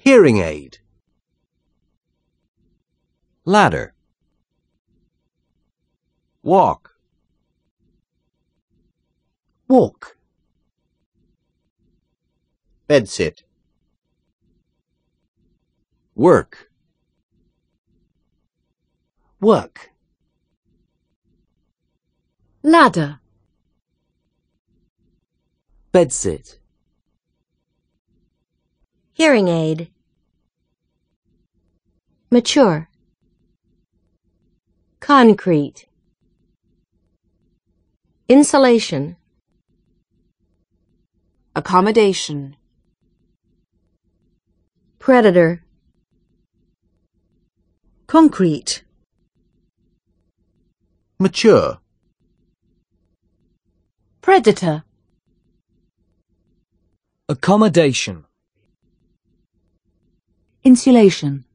Hearing aid. Ladder. Walk. Walk. Bedsit. Work. Work. Ladder. Bedsit. Hearing aid. Mature. Concrete. Insulation. Accommodation. Predator. Concrete. Mature. Predator. Accommodation. Insulation.